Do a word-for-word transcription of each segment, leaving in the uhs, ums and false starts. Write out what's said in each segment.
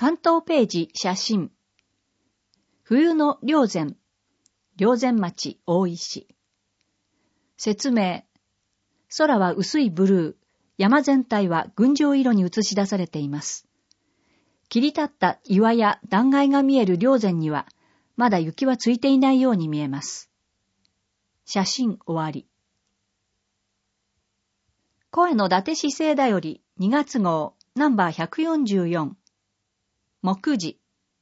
関東ページ写真。冬の霊山、霊山町大石。説明。空は薄いブルー、山全体は群青色に映し出されています。切り立った岩や断崖が見える霊山には、まだ雪はついていないように見えます。写真終わり。声の伊達市政だよりにがつ号ナンバーひゃくよんじゅうよん。目次。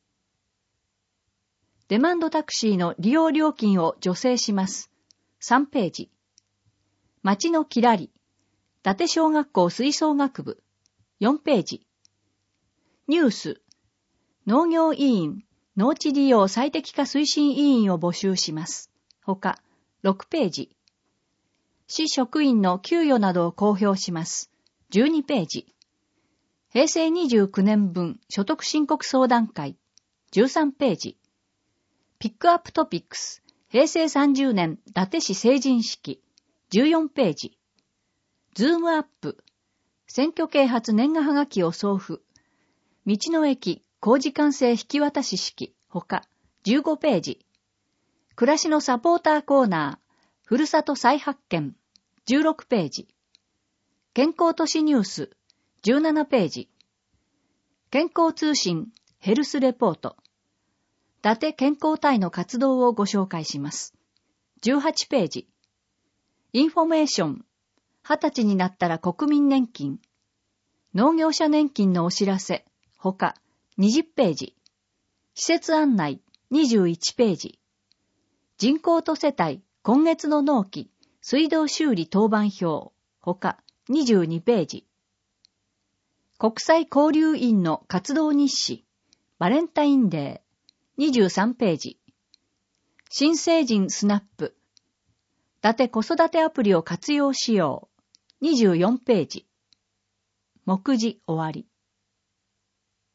デマンドタクシーの利用料金を助成します。さんページ。町のきらり。伊達小学校吹奏楽部。よんページ。ニュース。農業委員、農地利用最適化推進委員を募集します。ほか、ろくページ。市職員の給与などを公表します。じゅうにページ。へいせいにじゅうきゅうねん分所得申告相談会。じゅうさんページ。ピックアップトピックス。へいせいさんじゅうねん伊達市成人式。じゅうよんページ。ズームアップ。選挙啓発年賀はがきを送付。道の駅工事完成引き渡し式。ほか、じゅうごページ。暮らしのサポーターコーナー。ふるさと再発見。じゅうろくページ。健康都市ニュース。じゅうななページ。健康通信ヘルスレポート。伊達健康隊の活動をご紹介します。じゅうはちページ。インフォメーション。はたちになったら国民年金。農業者年金のお知らせ。ほか、にじゅうページ。施設案内。にじゅういちページ。人口と世帯、今月の納期、水道修理当番表。ほか、にじゅうにページ。国際交流員の活動日誌。バレンタインデー。にじゅうさんページ。新成人スナップ。伊達子育てアプリを活用しよう。にじゅうよんページ。目次終わり。